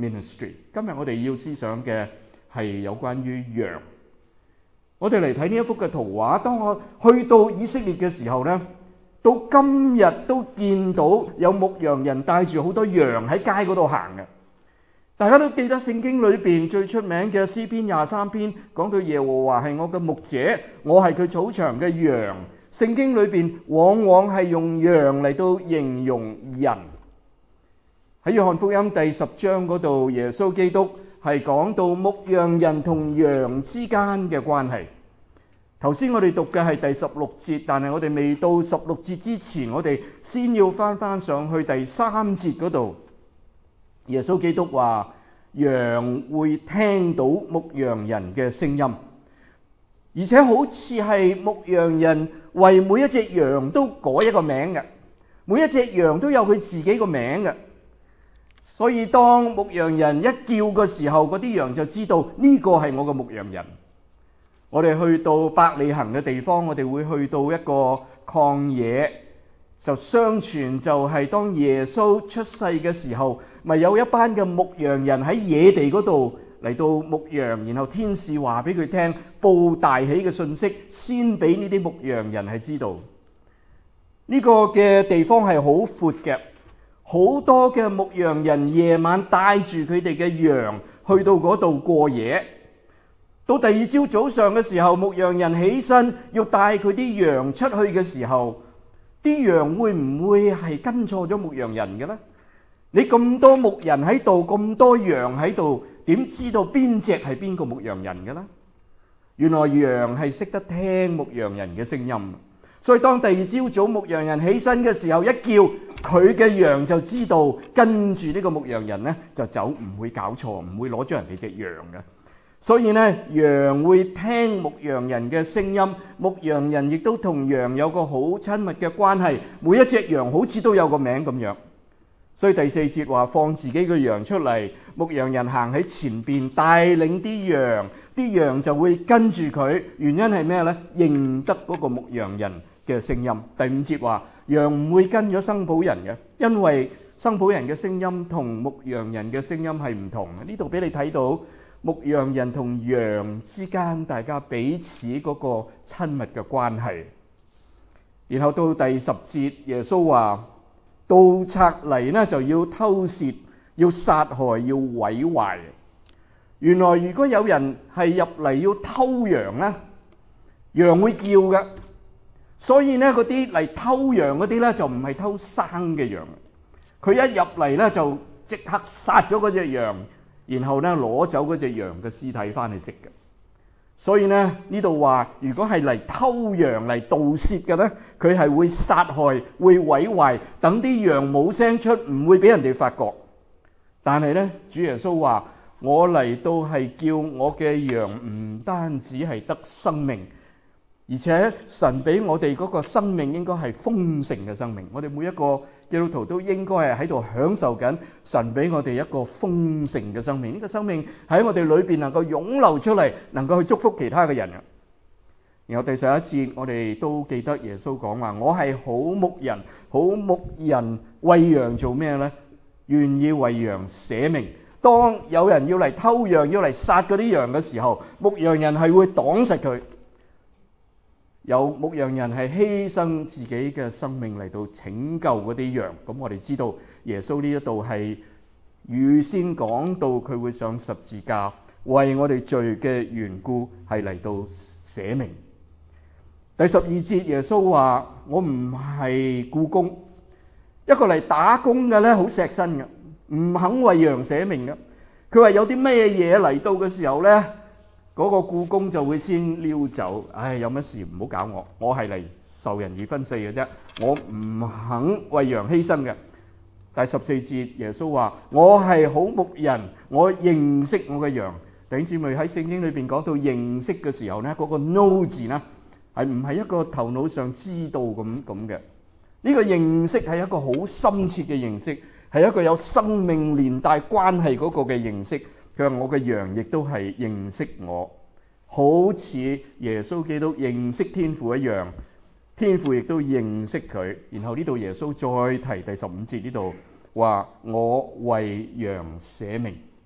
ministry。今日我哋要思想嘅係有關於羊。我哋嚟睇呢一幅嘅圖畫，當我去到以色列嘅時候呢，到今日都見到有牧羊人帶住好多羊喺街嗰度行嘅。大家都記得聖經裏邊最出名嘅詩篇23篇，講到耶和華係我嘅牧者，我係佢草場嘅羊。聖經裏邊往往係用羊嚟到形容人。喺約翰福音第10章嗰度，耶穌基督係講到牧羊人同羊之間嘅關係。頭先我哋讀嘅係第16節，但係我哋未到16節之前，我哋先要翻上去第3節嗰度。耶穌基督話：羊會聽到牧羊人嘅聲音，而且好似係牧羊人為每一隻羊都改一個名嘅，每一隻羊都有佢自己個名嘅。所以當牧羊人一叫嘅時候，嗰啲羊就知道呢個係我嘅牧羊人。我哋去到伯利恆嘅地方，我哋會去到一個曠野，就相傳就係當耶穌出世嘅時候，咪有一班嘅牧羊人喺野地嗰度嚟到牧羊，然後天使話俾佢聽報大喜嘅信息，先俾呢啲牧羊人係知道。呢個嘅地方係好闊嘅。好多嘅牧羊人夜晚帶住佢哋嘅羊去到嗰度過夜，到第二朝早上嘅時候，牧羊人起身要帶佢啲羊出去嘅時候，啲羊會唔會係跟錯咗牧羊人嘅呢？你咁多牧人喺度，咁多羊喺度，點知道邊隻係邊個牧羊人嘅呢？原來羊係識得聽牧羊人嘅聲音，所以當第二朝早牧羊人起身嘅時候，一叫佢嘅羊就知道跟住呢個牧羊人呢就走，唔會搞錯，唔會攞咗人哋隻羊嘅。所以呢，羊會聽牧羊人嘅聲音，牧羊人亦都同羊有個好親密嘅關係，每一隻羊好似都有個名咁樣。所以第4節話放自己嘅羊出嚟，牧羊人行喺前邊帶領啲羊，啲羊就會跟住佢。原因係咩呢？認得嗰個牧羊人嘅聲音。第5節話羊唔會跟咗生抱人嘅，因為生抱人嘅聲音同牧羊人嘅聲音係唔同嘅。呢度俾你睇到牧羊人同羊之間大家彼此嗰個親密嘅關係。然後到第10節，耶穌話盜賊嚟呢就要偷竊，要殺害，要毀壞。原來如果有人係入嚟要偷羊呢，羊會叫嘅。所以呢，嗰啲嚟偷羊嗰啲呢，就唔係偷生嘅羊，佢一入嚟呢，就即刻殺咗嗰隻羊，然後呢攞走嗰隻羊嘅屍體翻去食嘅。所以呢，呢度話如果係嚟偷羊嚟盜竊嘅呢，佢係會殺害，會毀壞，等啲羊冇聲出，唔會俾人哋發覺。但係呢，主耶穌話我嚟到係叫我嘅羊唔單止係得生命，而且神俾我哋嗰個生命應該係豐盛嘅生命。我哋每一個基督徒都應該係喺度享受緊神俾我哋一個豐盛嘅生命。呢個生命喺我哋裏邊能夠湧流出嚟，能夠去祝福其他嘅人。然後第11節我哋都記得耶穌講話：我係好牧人，好牧人為羊做咩呢？願意為羊捨命。當有人要嚟偷羊，要嚟殺嗰啲羊嘅時候，牧羊人係會擋實佢。有牧羊人係犧牲自己嘅生命嚟到拯救嗰啲羊。咁我哋知道耶穌呢一度係預先講到佢會上十字架，為我哋罪嘅緣故係嚟到捨命。第12節耶穌話：我唔係僱工，一個嚟打工嘅咧，好錫身嘅，唔肯為羊捨命嘅。佢話有啲咩嘢嚟到嘅時候咧，嗰個僱工就會先溜走。唉，有乜事唔好搞我，我係嚟受人二分四嘅啫，我唔肯為羊犧牲嘅。第14節耶穌話：我係好牧人，我認識我嘅羊。弟兄姊妹，喺聖經裏邊講到認識嘅時候咧，嗰個 know 字咧係唔係一個頭腦上知道咁嘅？呢個認識係一個好深切嘅認識，係一個有生命連帶關係嗰個嘅認識。佢話：我嘅羊亦都係認識我，好似耶穌基督認識天父一樣，天父亦都認識佢。然後呢度耶穌再提第15節呢度話：我為羊捨命。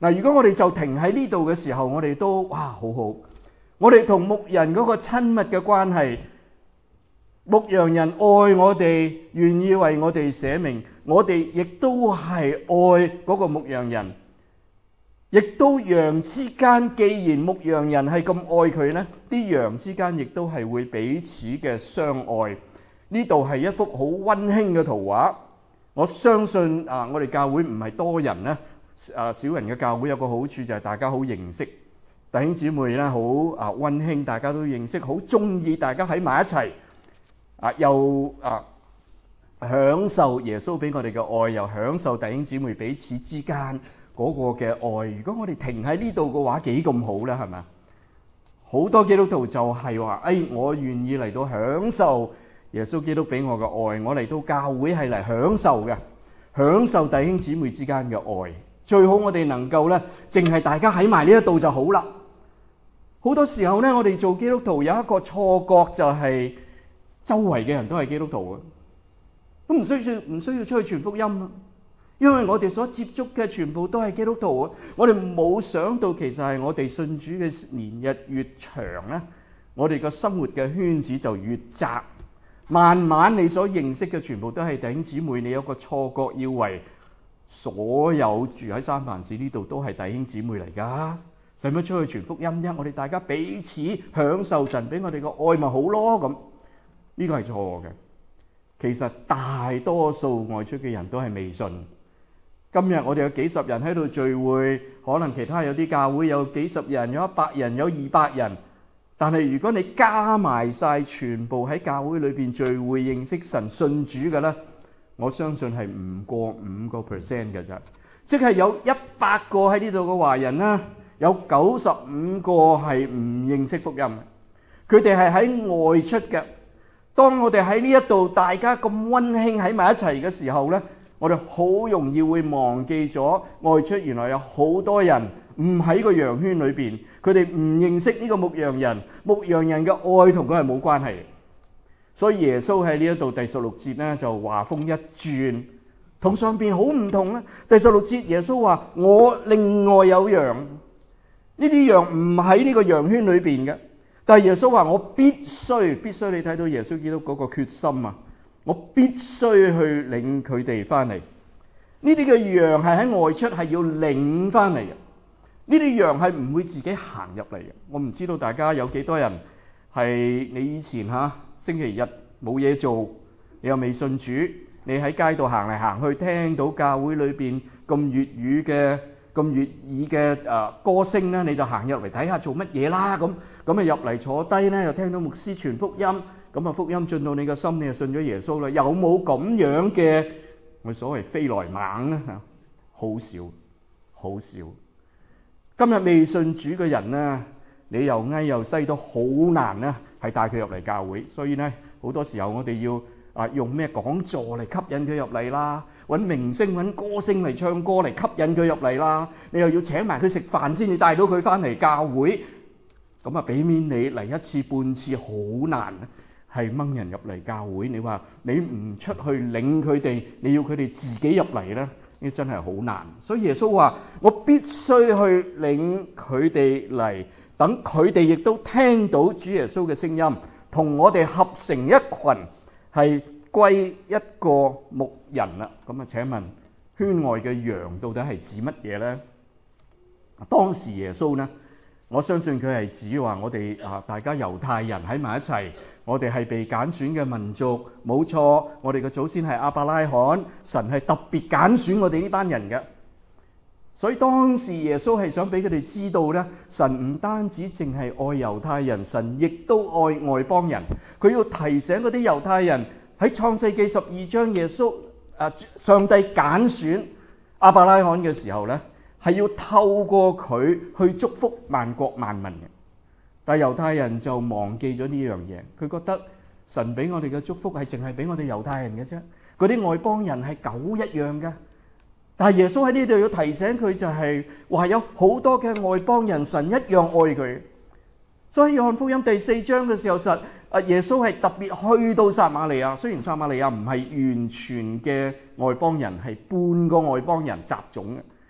嗱，如果我哋就停喺呢度嘅時候，我哋都哇好好。我哋同牧人嗰個親密嘅關係，牧羊人愛我哋，願意為我哋捨命，我哋亦都係愛嗰個牧羊人，亦都羊之間，既然牧羊人係咁愛佢呢，啲羊之間亦都係會彼此嘅相愛。呢度係一幅好溫馨嘅圖畫。我相信我哋教會唔係多人呢，少人嘅教會有個好處就係大家好認識弟兄姊妹咧，好溫馨，大家都認識，好中意大家喺埋一齊，又享受耶穌俾我哋嘅愛，又享受弟兄姊妹彼此之間嗰個嘅愛。如果我哋停喺呢度嘅話，幾咁好咧？係咪？好多基督徒就係話，我願意嚟到享受耶穌基督俾我嘅愛，我嚟到教會係嚟享受嘅，享受弟兄姊妹之間嘅愛。最好我哋能夠咧，淨係大家喺埋呢一度就好啦。好多時候咧，我哋做基督徒有一個錯覺，就係周圍嘅人都係基督徒啊，都唔需要出去傳福音啊，因為我哋所接觸嘅全部都係基督徒啊。我哋冇想到，其實係我哋信主嘅年日越長咧，我哋個生活嘅圈子就越窄。慢慢你所認識嘅全部都係弟兄姊妹，你有個錯覺，以為所有住喺三藩市呢度都係弟兄姊妹嚟噶，使乜出去傳福音啫？我哋大家彼此享受神俾我哋個愛咪好咯。咁呢個係錯嘅。其實大多數外出嘅人都係未信。今日我哋有幾十人喺度聚會，可能其他有啲教會有幾十人，有100人，有200人。但係如果你加埋晒全部喺教會裏邊聚會認識神信主嘅咧，我相信係唔過5% 嘅啫。即係有100個喺呢度嘅華人啦，有95個係唔認識福音。佢哋係喺外出嘅。當我哋喺呢一度大家咁溫馨喺埋一齊嘅時候咧，我哋好容易會忘記咗外出原來有好多人唔喺個羊圈裏邊，佢哋唔認識呢個牧羊人，牧羊人嘅愛同佢係冇關係。所以耶穌喺呢一度第16節咧就話風一轉，同上邊好唔同啊。第16節耶穌話：我另外有羊，呢啲羊唔喺呢個羊圈裏邊嘅。但係耶穌話：我必須，你睇到耶穌基督嗰個決心啊！我必須去領佢哋翻嚟。呢啲嘅羊係喺外出，係要領翻嚟嘅。呢啲羊係唔會自己行入嚟嘅。我唔知道大家有幾多人係你以前星期日冇嘢做，你又未信主，你喺街度行嚟行去，聽到教會裏邊咁粵語嘅歌聲咧，你就行入嚟睇下做乜嘢啦。咁啊入嚟坐低咧，又聽到牧師傳福音，咁啊福音進到你個心，你就信咗耶穌啦。有冇咁樣嘅我所謂飛來猛咧？好少，好少。今日未信主嘅人咧，你又矮又細都好難咧，係帶佢入嚟教會。所以咧，好多時候我哋要用咩講座嚟吸引佢入嚟啦，揾明星揾歌星嚟唱歌嚟吸引佢入嚟啦。你又要請埋佢食飯先至帶到佢翻嚟教會，咁啊俾面你嚟一次半次好難，係掹人入嚟教會。你話你唔出去領佢哋，你要佢哋自己入嚟咧，呢真係好難。所以耶穌話：我必須去領佢哋嚟，等佢哋亦都聽到主耶穌嘅聲音，同我哋合成一群，係歸一個牧人啦。咁啊，請問圈外嘅羊到底係指乜嘢呢？當時耶穌呢，我相信佢係指話我哋大家猶太人喺埋一齊，我哋係被揀選嘅民族，冇錯。我哋嘅祖先係亞伯拉罕，神係特別揀選我哋呢班人嘅。所以當時耶穌係想俾佢哋知道呢，神唔單止淨係愛猶太人，神亦都愛外邦人。佢要提醒嗰啲猶太人喺創世記12章，耶穌上帝揀選亞伯拉罕嘅時候呢，係要透過佢去祝福萬國萬民嘅。但係猶太人就忘記咗呢樣嘢，佢覺得神俾我哋嘅祝福係淨係俾我哋猶太人嘅啫，嗰啲外邦人係狗一樣嘅。但係耶穌喺呢度要提醒佢，就係話有好多嘅外邦人，神一樣愛佢。所以約翰福音第4章嘅時候，耶穌係特別去到撒瑪利亞。雖然撒瑪利亞唔係完全嘅外邦人，係半個外邦人雜種嘅，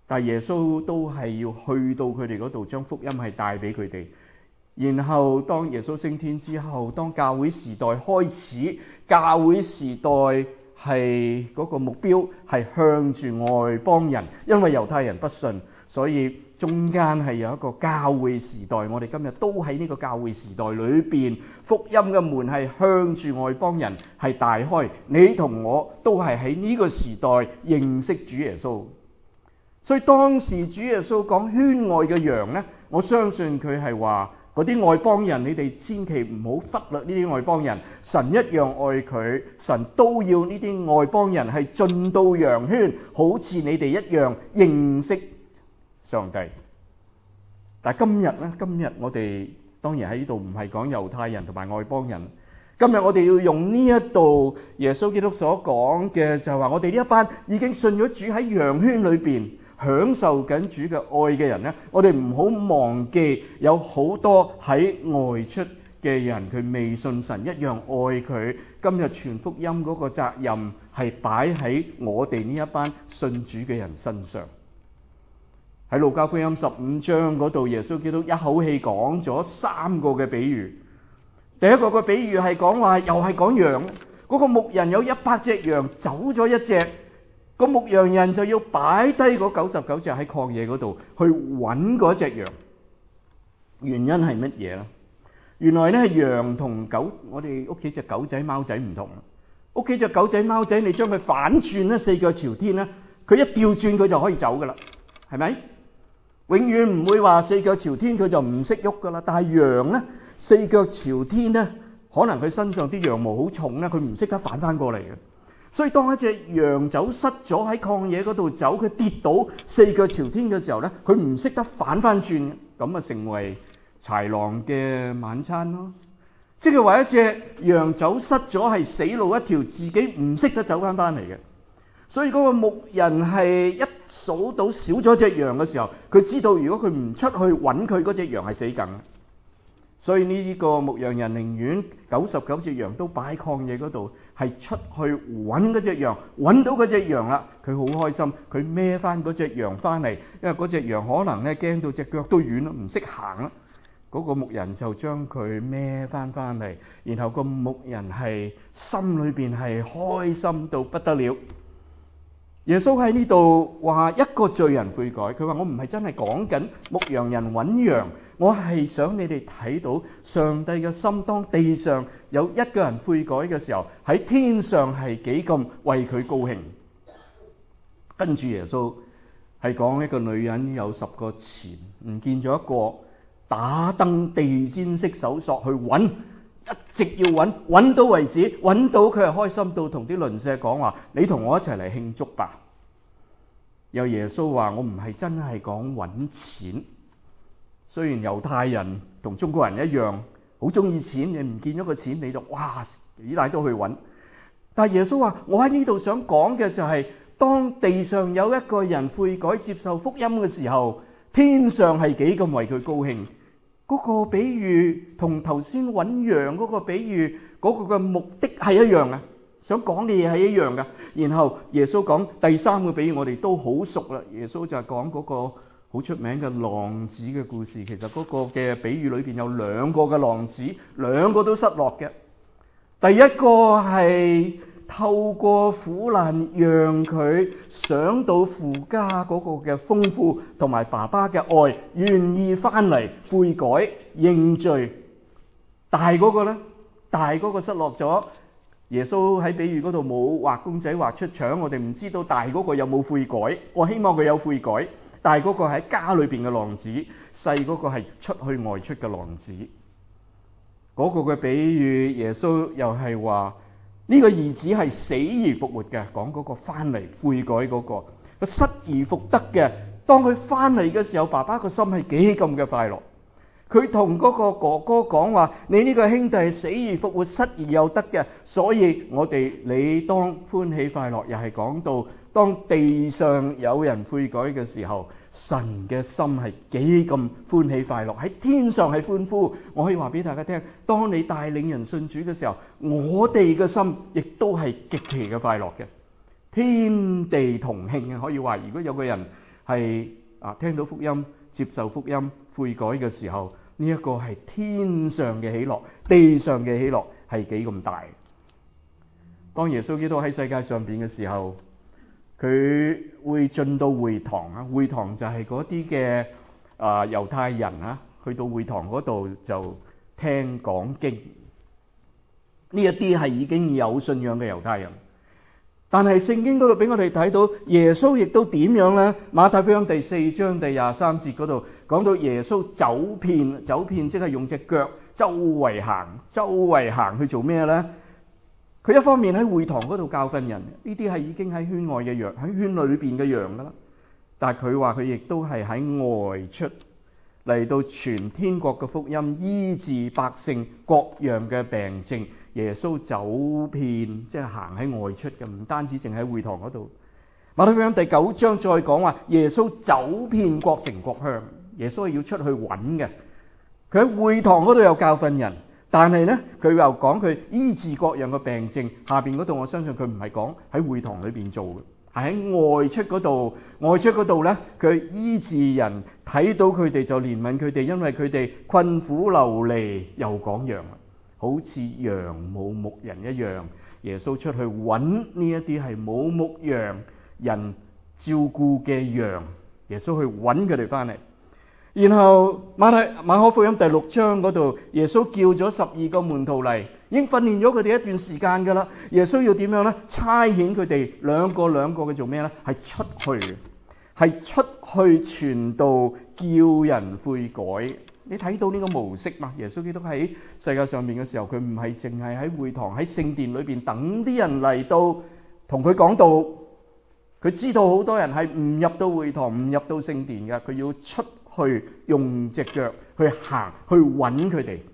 但係耶穌都係要去到佢哋嗰度，將福音係帶俾佢哋。然後當耶穌升天之後，當教會時代開始，教會時代係嗰個目標係向住外邦人，因為猶太人不信，所以中間係有一個教會時代。我哋今日都喺呢個教會時代裏邊，福音嘅門係向住外邦人係大開。你同我都係喺呢個時代認識主耶穌。所以當時主耶穌講圈外嘅羊呢，我相信佢係話嗰啲外邦人，你哋千祈唔好忽略呢啲外邦人。神一樣愛佢，神都要呢啲外邦人係進到羊圈，好似你哋一樣認識上帝。但係今日呢，今日我哋當然喺呢度唔係講猶太人同埋外邦人。今日我哋要用呢一度耶穌基督所講嘅，就係話我哋呢一班已經信咗主喺羊圈裏邊享受緊主嘅愛嘅人呢，我哋唔好忘記有好多喺外出嘅人，佢未信神一樣愛佢。今日傳福音嗰個責任係擺喺我哋呢一班信主嘅人身上。喺路加福音15章嗰度，耶穌基督一口氣講咗3個嘅比喻。第一個嘅比喻係講話，又係講羊。嗰個牧人有100隻羊，走咗一隻，個牧羊人就要擺低嗰99隻喺曠野嗰度去揾嗰隻羊。原因係乜嘢呢？原來咧羊同狗，我哋屋企隻狗仔貓仔唔同。屋企隻狗仔貓仔，你將佢反轉咧，4腳朝天咧，佢一調轉佢就可以走噶啦，係咪？永遠唔會話4腳朝天佢就唔識喐噶啦。但係羊咧，4腳朝天咧，可能佢身上啲羊毛好重咧，佢唔識得反翻過嚟嘅。所以當一隻羊走失咗喺曠野嗰度走，佢跌倒4腳朝天嘅時候咧，佢唔識得反翻轉，咁啊成為豺狼嘅晚餐咯。即係話一隻羊走失咗係死路一條，自己唔識得走翻翻嚟嘅。所以嗰個牧人係一數到少咗隻羊嘅時候，佢知道如果佢唔出去揾佢嗰隻羊係死梗。所以呢個牧羊人寧願99隻羊都擺喺曠野嗰度，係出去揾嗰隻羊，揾到嗰隻羊啦，佢好開心，佢孭翻嗰隻羊翻嚟，因為嗰隻羊可能咧驚到隻腳都軟啦，唔識行啦。嗰個牧人就將佢孭翻嚟，然後個牧人係心裏邊係開心到不得了。耶穌喺呢度話一個罪人悔改，佢話我唔係真係講緊牧羊人揾羊，我係想你哋睇到上帝嘅心，當地上有一個人悔改嘅時候，喺天上係幾咁為佢高興。跟住耶穌係講一個女人有10個錢唔見咗一個，打燈地氈式搜索去揾，一直要揾到為止，揾到佢係開心到同啲鄰舍講話：你同我一齊嚟慶祝吧。有耶穌話：我唔係真係講揾錢。雖然猶太人同中國人一樣，好中意錢，你唔見咗個錢你就哇幾大都去揾。但係耶穌話：我喺呢度想講嘅就係，當地上有一個人悔改接受福音嘅時候，天上係幾咁為佢高興。嗰個比喻同頭先揾羊嗰個比喻嗰個嘅目的係一樣嘅，想講嘅嘢係一樣嘅。然後耶穌講第3個比喻，我哋都好熟啦。耶穌就係講嗰個好出名嘅浪子嘅故事。其實嗰個嘅比喻裏邊有2個嘅浪子，2個都失落嘅。第一個係透過苦難讓佢想到父家嗰個嘅豐富同埋爸爸嘅愛，願意翻嚟悔改認罪。大嗰個呢，大嗰個失落咗。耶穌喺比喻嗰度冇畫公仔畫出腸，我哋唔知道大嗰個有冇悔改。我希望佢有悔改。大嗰個喺家裏邊嘅浪子，細嗰個係出去外出嘅浪子。嗰個嘅比喻，耶穌又係話呢個兒子係死而復活嘅，講嗰個翻嚟悔改嗰個，個失而復得嘅。當佢翻嚟嘅時候，爸爸個心係幾咁嘅快樂。佢同嗰個哥哥講話：你呢個兄弟係死而復活，失而又得嘅，所以我哋你當歡喜快樂。又係講到當地上有人悔改嘅時候，神嘅心係幾咁歡喜快樂，喺天上係歡呼。我可以話俾大家聽，當你帶領人信主嘅時候，我哋嘅心亦都係極其嘅快樂嘅，天地同慶啊！可以話，如果有個人係聽到福音、接受福音、悔改嘅時候，呢一個係天上嘅喜樂，地上嘅喜樂係幾咁大。當耶穌基督喺世界上邊嘅時候，佢會進到會堂啊，會堂就係嗰啲嘅猶太人啊，去到會堂嗰度就聽講經。呢一啲係已經有信仰嘅猶太人。但係聖經嗰度俾我哋睇到耶穌亦都點樣呢？馬太福音第4章第23節嗰度講到耶穌走遍即係用隻腳周圍行去做咩呢？佢一方面喺會堂嗰度教訓人，呢啲係已經喺圈外嘅羊，喺圈裏邊嘅羊噶啦。但係佢話佢亦都係喺外出嚟到傳天國嘅福音，醫治百姓各樣嘅病症。耶穌走遍，即係行喺外出嘅，唔單止淨喺會堂嗰度。馬太福音第9章再講話，耶穌走遍各城各鄉。耶穌係要出去揾嘅。佢喺會堂嗰度有教訓人，但係呢，佢又講佢醫治各樣嘅病症。下邊嗰度我相信佢唔係講喺會堂裏邊做嘅，係喺外出嗰度。外出嗰度呢，佢醫治人，睇到佢哋就憐憫佢哋，因為佢哋困苦流離。又講羊，好似羊冇牧人一樣。耶穌出去揾呢一啲係冇牧羊人照顧嘅羊，耶穌去揾佢哋翻嚟。然後馬可福音第6章嗰度，耶穌叫咗12個門徒嚟，已經訓練咗佢哋一段時間噶啦。耶穌要點樣呢？差遣佢哋兩個嘅做咩呢？係出去傳道，叫人悔改。你睇到呢個模式嘛？耶穌基督喺世界上面嘅時候，佢唔係淨係喺會堂、喺聖殿裏邊等啲人嚟到同佢講道。佢知道好多人係唔入到會堂、唔入到聖殿嘅，佢要出去用隻腳去行，去揾佢哋。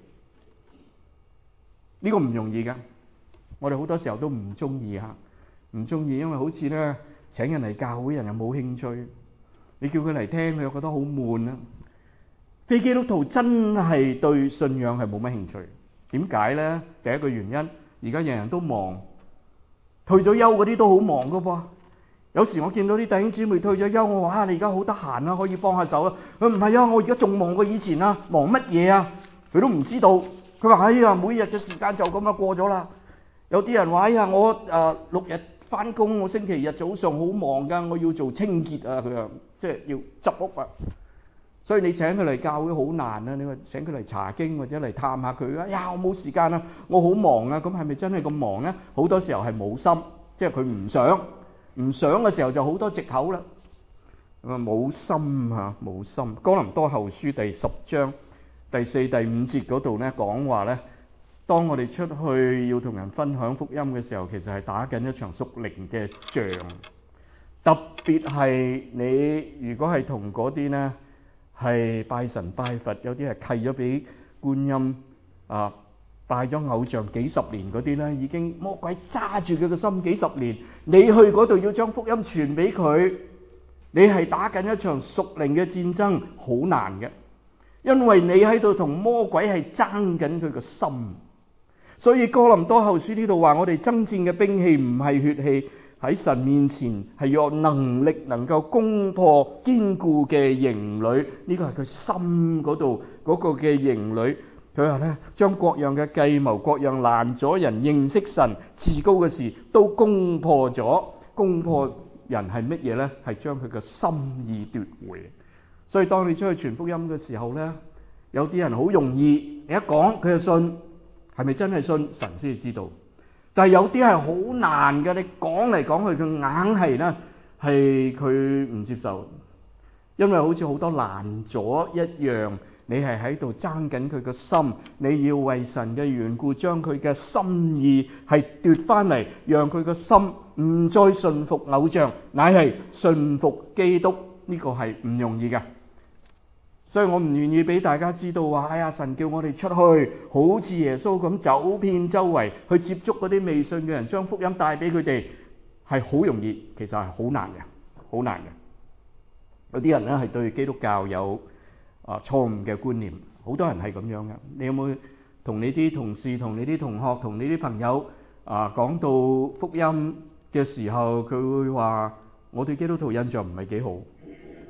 呢個唔容易噶，我哋好多時候都唔中意吓，唔中意，因為好似咧請人嚟教會，人又冇興趣，你叫佢嚟聽，佢又覺得好悶啊。非基督徒真係對信仰係冇乜興趣。點解呢？第一個原因，而家人人都忙，退咗休嗰啲都好忙噶噃。有時我見到啲弟兄姊妹退咗休，我話你而家好得閒啦，可以幫下手啦。佢唔係啊，我而家仲忙過以前啊，忙乜嘢啊？佢都唔知道。佢話哎呀，每日嘅時間就咁樣過咗啦。有啲人話哎呀，我6日翻工，我星期日早上好忙噶，我要做清潔啊，佢話即係要執屋啊。所以你請佢嚟教會好難啊！你話請佢嚟查經或者嚟探下佢，哎呀，我冇時間啊，我好忙啊。咁係咪真係咁忙呢？好多時候係冇心，即係佢唔想嘅時候就好多藉口啦。咁啊冇心嚇，冇心。哥林多後書第10章第4、第5節嗰度咧講話咧，當我哋出去要同人分享福音嘅時候，其實係打緊一場屬靈嘅仗。特別係你如果係同嗰啲咧，係拜神拜佛，有啲係契咗俾觀音拜咗偶像幾十年嗰啲咧，已經魔鬼揸住佢個心幾十年。你去嗰度要將福音傳俾佢，你係打緊一場屬靈嘅戰爭，好難嘅，因為你喺度同魔鬼係爭緊佢個心。所以哥林多後書呢度話，我哋爭戰嘅兵器唔係血氣，喺神面前係有能力能夠攻破堅固嘅營壘。呢個係佢心嗰度嗰個嘅營壘。佢話咧，將各樣嘅計謀、各樣攔阻人認識神、至高嘅事都攻破咗。攻破人係乜嘢咧？係將佢嘅心意奪回。所以當你出去傳福音嘅時候咧，有啲人好容易，你一講佢就信，係咪真係信？神先至知道。但係有啲係好難嘅，你講嚟講去，佢硬係咧係佢唔接受，因為好似好多攔阻一樣，你係喺度爭緊佢個心，你要為神嘅緣故將佢嘅心意係奪翻嚟，讓佢個心唔再信服偶像，乃係信服基督。呢個係唔容易嘅。所以我唔願意俾大家知道話，哎呀，神叫我哋出去，好似耶穌咁走遍周圍去接觸嗰啲未信嘅人，將福音帶俾佢哋，係好容易，其實係好難嘅，好難嘅。有啲人咧係對基督教有錯誤嘅觀念，好多人係咁樣嘅。你有冇同你啲同事、同你啲同學、同你啲朋友講到福音嘅時候，佢會話我對基督徒印象唔係幾好，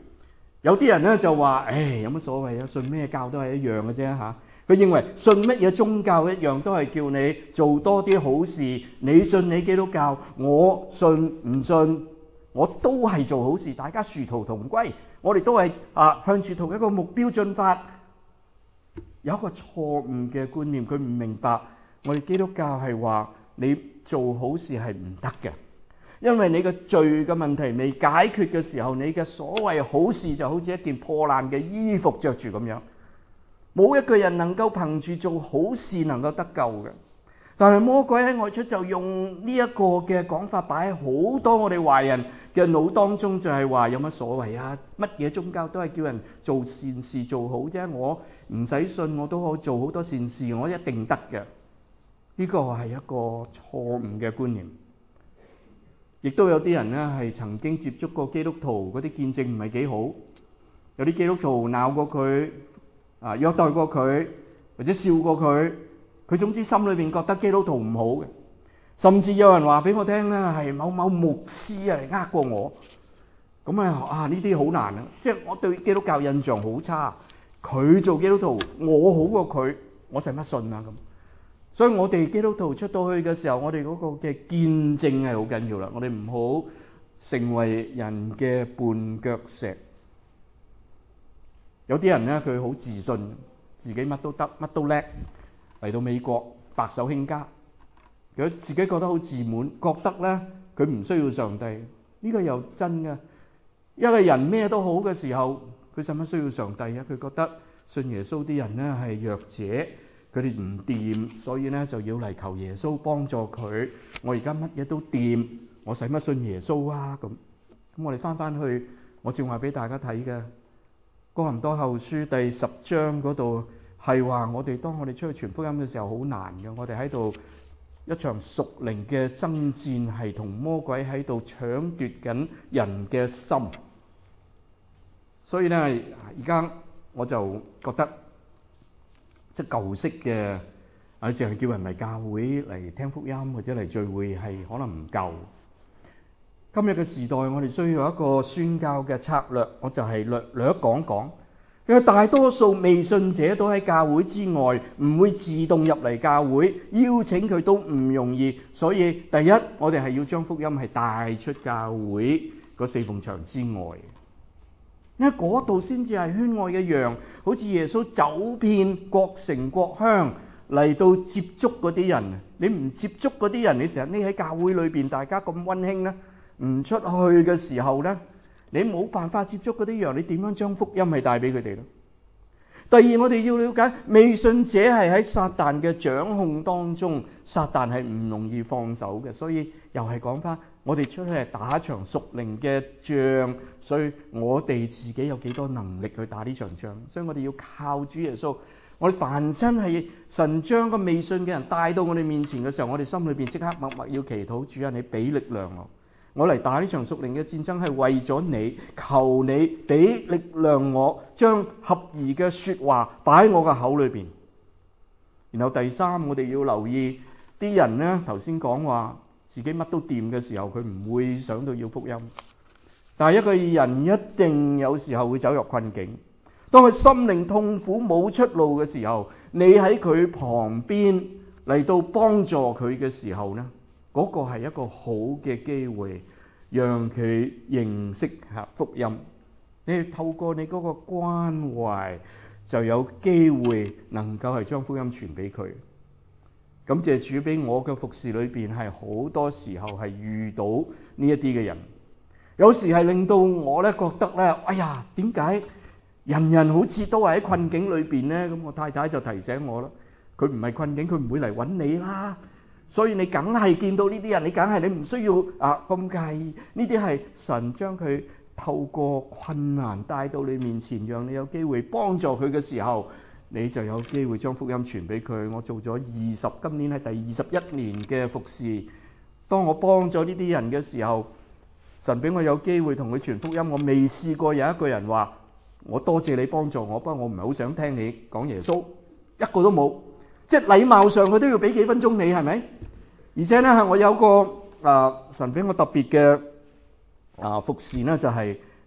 有啲人咧就話，有乜所謂啊？信咩教都係一樣嘅啫嚇。佢認為信乜嘢宗教一樣，都係叫你做多啲好事。你信你基督教，我信唔信，我都係做好事，大家殊途同歸。我哋都係向住同一個目標進發。有一個錯誤嘅觀念，佢唔明白我哋基督教係話你做好事係唔得嘅。因為你嘅罪嘅問題未解決嘅時候，你嘅所謂好事就好似一件破爛嘅衣服着住咁樣，冇一個人能夠憑住做好事能夠得救嘅。但係魔鬼喺外出就用呢一個嘅講法擺喺好多我哋華人嘅腦當中，就係話有乜所謂啊？乜嘢宗教都係叫人做善事做好啫，我唔使信我都可以做好多善事，我一定得嘅。呢個係一個錯誤嘅觀念。亦都有啲人咧係曾經接觸過基督徒，嗰啲見證唔係幾好。有啲基督徒鬧過佢，虐待過佢，或者笑過佢。佢總之心裏邊覺得基督徒唔好嘅。甚至有人話俾我聽咧，係某某牧師嚟呃過我。咁呢啲好難啊！即係我對基督教印象好差。佢做基督徒，我好過佢，我使乜信啊咁？所以我哋基督徒出到去嘅時候，我哋嗰個嘅見證係好緊要啦。我哋唔好成為人嘅絆腳石。有啲人咧，佢好自信，自己乜都得，乜都叻，嚟到美國白手興家，佢自己覺得好自滿，覺得咧佢唔需要上帝。呢個又真嘅。一個人咩都好嘅時候，佢使乜需要上帝啊？佢覺得信耶穌啲人咧係弱者。佢哋唔掂，所以咧就要嚟求耶穌幫助佢。我而家乜嘢都掂，我使乜信耶穌啊？咁我哋翻去，我正話俾大家睇嘅哥林多後書第10章嗰度係話，我哋當我哋出去傳福音嘅時候好難嘅。我哋喺度一場屬靈嘅爭戰，係同魔鬼喺度搶奪緊人嘅心。所以咧，而家我就覺得。即係舊式嘅，淨係叫人嚟教會嚟聽福音或者嚟聚會係可能唔夠。今日嘅時代，我哋需要一個宣教嘅策略，我就係略講講。因為大多數未信者都喺教會之外，唔會自動入嚟教會，邀請佢都唔容易。所以第一，我哋係要將福音係帶出教會嗰4埲牆之外。因為嗰度先至係圈外嘅羊，好似耶穌走遍各城各鄉嚟到接觸嗰啲人。你唔接觸嗰啲人，你成日匿喺教會裏邊，大家咁溫馨咧，唔出去嘅時候咧，你冇辦法接觸嗰啲羊，你點樣將福音係帶俾佢哋咧？第二，我哋要了解未信者係喺撒旦嘅掌控當中，撒旦係唔容易放手嘅，所以又係講翻。我哋出去係打一場屬靈嘅仗，所以我哋自己有幾多能力去打呢場仗？所以我哋要靠主耶穌。我哋凡親係神將個未信嘅人帶到我哋面前嘅時候，我哋心裏邊即刻默默要祈禱，主啊，你俾力量我嚟打呢場屬靈嘅戰爭，係為咗你，求你俾力量我，將合宜嘅說話擺喺我嘅口裏邊。然後第三，我哋要留意啲人呢，頭先講話。自己乜都掂嘅時候，佢唔會想到要福音。但係一個人一定有時候會走入困境。當佢心靈痛苦冇出路嘅時候，你喺佢旁邊嚟到幫助佢嘅時候呢，嗰個係一個好嘅機會，讓佢認識下福音。你透過你嗰個關懷，就有機會能夠係將福音傳俾佢。感謝主俾我嘅服侍裏邊係好多時候係遇到呢一啲嘅人，有時係令到我咧覺得咧，哎呀，點解人人好似都係喺困境裏邊咧？咁我太太就提醒我啦，佢唔係困境，佢唔會嚟揾你啦。所以你梗係見到呢啲人，你梗係你唔需要咁介意。呢啲係神將佢透過困難帶到你面前，讓你有機會幫助佢嘅時候，你就有機會將福音傳俾佢。我做咗今年係第21年嘅服侍。當我幫咗呢啲人嘅時候，神俾我有機會同佢傳福音。我未試過有一個人話我多謝你幫助我，不過我唔係好想聽你講耶穌，一個都冇。即係禮貌上佢都要俾幾分鐘你，係咪？而且呢，我有個神俾我特別嘅服侍呢，就係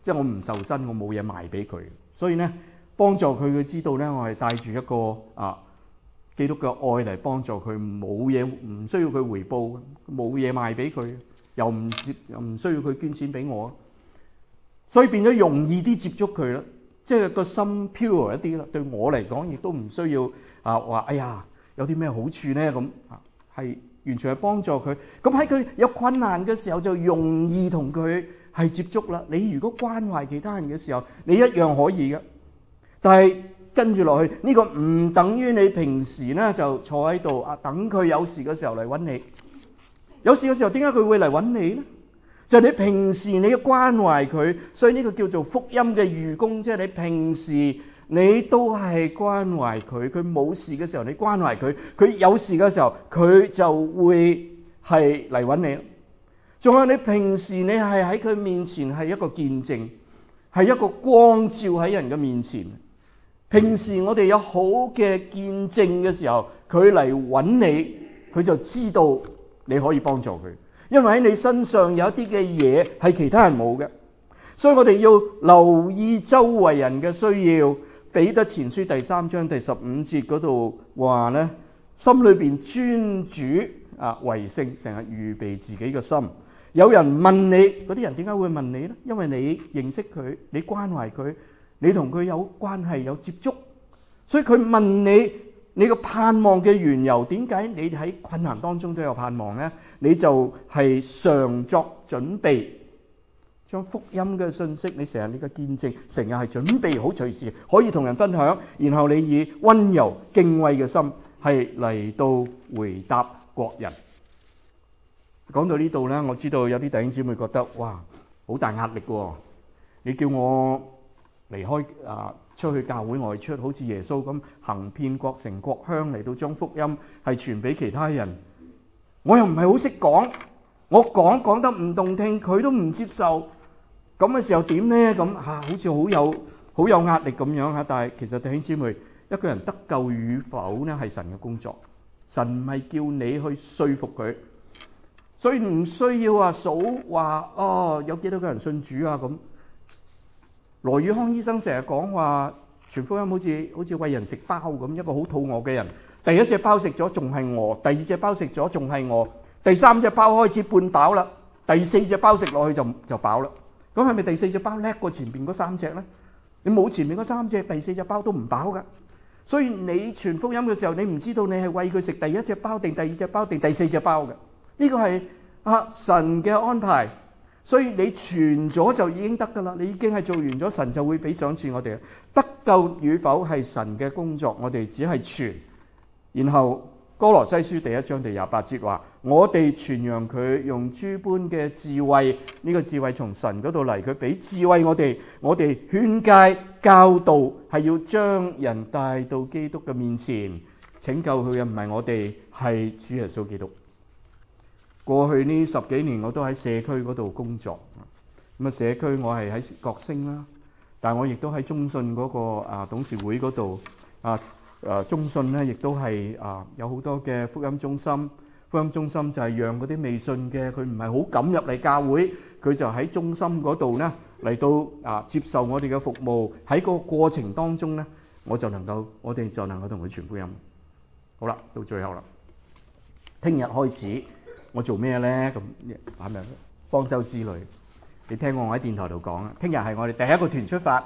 即係我唔受薪，我冇嘢賣俾佢，所以呢幫助佢，佢知道呢我係帶住一個基督嘅愛嚟幫助佢，冇嘢唔需要佢回報，冇嘢賣俾佢，又唔需要佢捐錢俾我，所以變咗容易啲接觸佢啦，即係個心 pure 一啲啦。對我嚟講，亦都唔需要話哎呀有啲咩好處呢咁，係完全係幫助佢。咁喺佢有困難嘅時候就容易同佢係接觸啦。你如果關懷其他人嘅時候，你一樣可以嘅，但係跟住落去呢個唔等於你平時呢就坐喺度等佢有事嘅時候嚟揾你。有事嘅時候點解佢會嚟揾你呢？就係你平時你嘅關懷佢，所以呢個叫做福音嘅預工，即係你平時你都係關懷佢，佢冇事嘅時候你關懷佢，佢有事嘅時候佢就會係嚟揾你。仲有你平時你係喺佢面前係一個見證，係一個光照喺人嘅面前。平時我哋有好嘅見證嘅時候，佢嚟揾你，佢就知道你可以幫助佢，因為喺你身上有一啲嘅嘢係其他人冇嘅。所以我哋要留意周圍人嘅需要。彼得前書第3章第15節嗰度話呢，心裏邊專主為聖，成日預備自己嘅心。有人問你，嗰啲人點解會問你呢？因為你認識佢，你關懷佢，你同佢有關係有接觸，所以佢問你，你個盼望嘅緣由，點解你喺困難當中都有盼望呢？你就係常作準備，將福音嘅信息，你成日呢個見證，成日係準備好隨時可以同人分享，然後你以溫柔敬畏嘅心係嚟到回答各人。講到呢度呢，我知道有啲弟兄姊妹覺得哇，好大壓力喎！你叫我離開出去教會外出，好似耶穌咁行遍各城各鄉嚟到將福音係傳俾其他人，我又唔係好識講，我講得唔動聽，佢都唔接受，咁嘅時候點呢？咁好似好有壓力咁樣嚇。但係其實弟兄姊妹，一個人得救與否呢係神嘅工作，神唔係叫你去說服佢，所以唔需要話數話有幾多個人信主啊咁。羅宇康醫生成日講話傳福音好似餵人食包咁，一個好肚餓嘅人，第一隻包食咗仲係餓，第二隻包食咗仲係餓，第三隻包開始半飽啦，第四隻包食落去就飽啦。咁係咪第四隻包叻過前面嗰三隻呢？你冇前面嗰三隻，第四隻包都唔飽噶。所以你傳福音嘅時候，你唔知道你係餵佢食第一隻包定第二隻包定第四隻包嘅。呢個係神嘅安排。所以你傳咗就已經得噶啦，你已經係做完咗，神就會俾賞賜我哋。得救與否係神嘅工作，我哋只係傳。然後歌羅西書第1章第28節話，我哋傳揚佢用諸般嘅智慧，呢個智慧從神嗰度嚟，佢俾智慧我哋勸誡教導，係要將人帶到基督嘅面前，拯救佢嘅唔係我哋，係主耶穌基督。過去呢10幾年我都喺社區嗰度工作，咁社區我係喺國星啦，但係我亦都喺中信嗰個董事會嗰度中信咧亦都係有好多嘅福音中心。福音中心就係讓嗰啲未信嘅，佢唔係好敢入嚟教會，佢就喺中心嗰度咧嚟到接受我哋嘅服務。喺個過程當中咧，我哋就能夠同佢傳福音。好啦，到最後啦，聽日開始。我做咩呢？咁係咪方舟之旅？你聽過我喺電台度講啊。聽日係我哋第一個團出發。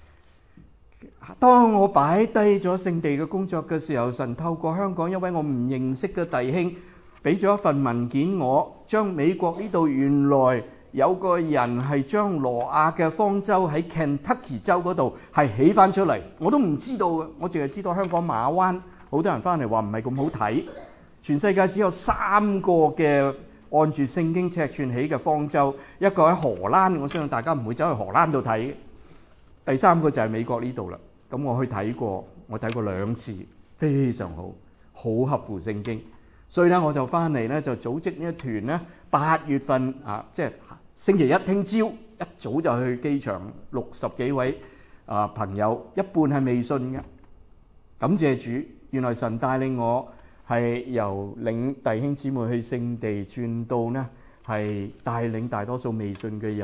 當我擺低咗聖地嘅工作嘅時候，神透過香港一位我唔認識嘅弟兄，俾咗一份文件我，將美國呢度原來有個人係將羅亞嘅方舟喺 Kentucky 州嗰度係起翻出嚟，我都唔知道嘅。我淨係知道香港馬灣好多人翻嚟話唔係咁好睇。全世界只有3個嘅按住聖經尺寸起嘅方舟，一個喺荷蘭，我相信大家唔會走去荷蘭度睇。第3個就係美國呢度啦。咁我去睇過，我睇過2次，非常好，好合乎聖經。所以咧，我就翻嚟咧就組織呢一團咧，8月份即係星期一聽朝一早就去機場，60幾位朋友，一半係未信嘅。感謝主，原來神帶領我。係由領弟兄姊妹去聖地轉到呢，係帶領大多數未信嘅人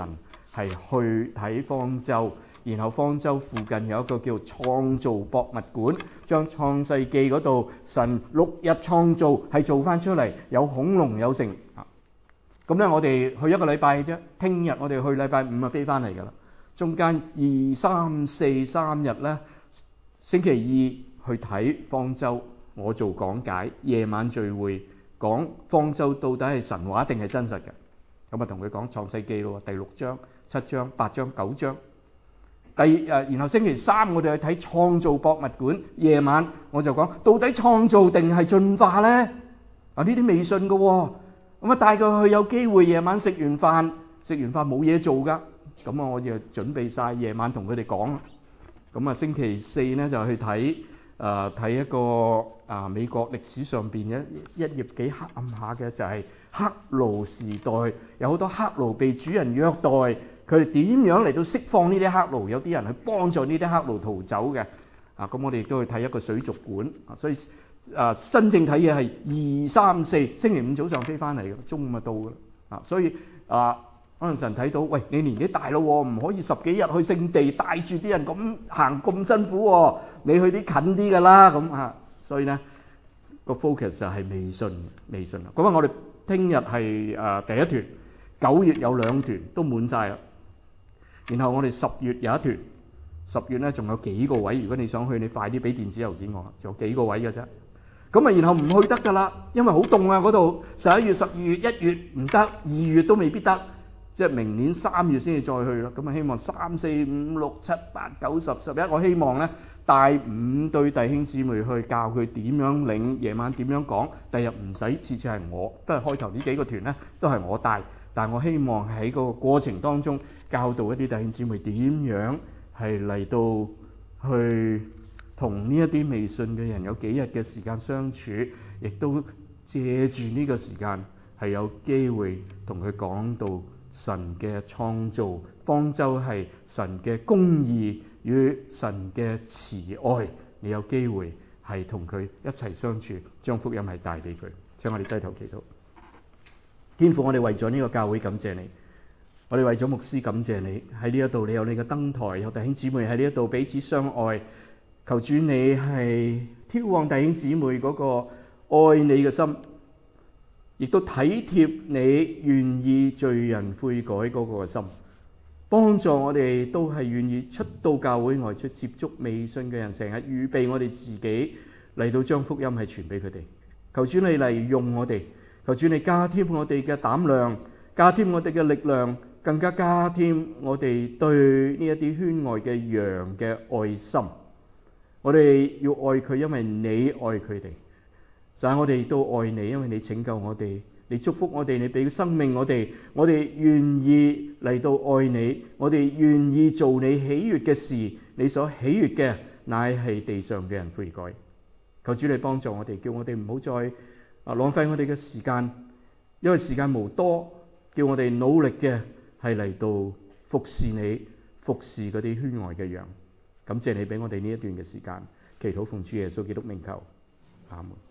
係去睇方舟，然後方舟附近有一個叫創造博物館，將創世記嗰度神6日創造係做翻出嚟，有恐龍有成。咁咧我哋去一個禮拜啫，聽日我哋去禮拜5就飛翻嚟噶啦。中間2、3、4 3日咧，星期二去睇方舟，我做講解，夜晚聚會講方舟到底係神話定係真實嘅。咁啊同佢講創世記咯，第6章、7章、8章、9章。然後星期三我哋去睇創造博物館，夜晚我就講到底創造定係進化呢？啊呢啲未信嘅喎，咁啊帶佢去有機會夜晚食完飯冇嘢做噶，咁啊我就準備晒夜晚同佢哋講。咁啊星期四呢就去睇一個美國歷史上邊一頁幾黑暗下嘅，就係黑奴時代，有好多黑奴被主人虐待，佢哋點樣嚟到釋放呢啲黑奴？有啲人去幫助呢啲黑奴逃走嘅。咁我哋亦都去睇一個水族館。所以真正睇嘢係2、3、4星期五早上飛翻嚟嘅，中午就到㗎啦。所以可能神睇到，喂，你年紀大咯，唔可以10幾日去聖地，帶住啲人咁行咁辛苦喎，你去啲近啲㗎啦咁。所以呢個 focus 就係未信啦。咁我哋聽日係第一團，9月有2團都滿晒啦。然後我哋10月有一團，10月呢仲有幾個位，如果你想去，你快啲俾電子郵件我，仲有幾個位嘅啫。咁然後唔去得㗎啦，因為好凍啊嗰度。11月、12月、1月唔得，2月都未必得。即係明年3月先至再去咯。咁希望3、4、5、6、7、8、9、10、11，我希望呢帶5對弟兄姊妹去教佢點樣領，夜晚點樣講。第日唔使次次係我，都係開頭呢幾個團呢都係我帶。但我希望喺個過程當中教導一啲弟兄姊妹點樣係嚟到去同呢一啲未信嘅人有幾日嘅時間相處，亦都借住呢個時間係有機會同佢講到神嘅創造，方舟係神嘅公義與神嘅慈愛，你有機會係同佢一齊相處，將福音係帶俾佢。請我哋低頭祈禱。天父，我哋為咗呢個教會感謝你，我哋為咗牧師感謝你。喺呢一度你有你嘅燈台，有弟兄姊妹喺呢一度彼此相愛。求主你係挑旺弟兄姊妹嗰個愛你嘅心，亦都體貼你願意罪人悔改嗰個心，幫助我哋都係願意出到教會外出接觸未信嘅人，成日預備我哋自己嚟到將福音係傳俾佢哋。求主你嚟用我哋，求主你加添我哋嘅膽量，加添我哋嘅力量，更加加添我哋對呢一啲圈外嘅羊嘅愛心。我哋要愛佢，因為你愛佢哋。但係我哋都愛你，因為你拯救我哋，你祝福我哋，你俾生命我哋願意嚟到愛你，我哋願意做你喜悅嘅事。你所喜悅嘅乃係地上嘅人悔改。求主你幫助我哋，叫我哋唔好再浪費我哋嘅時間，因為時間無多，叫我哋努力嘅係嚟到服侍你，服侍嗰啲圈外嘅羊。感謝你俾我哋呢一段嘅時間，祈禱奉主耶穌基督名求，阿門。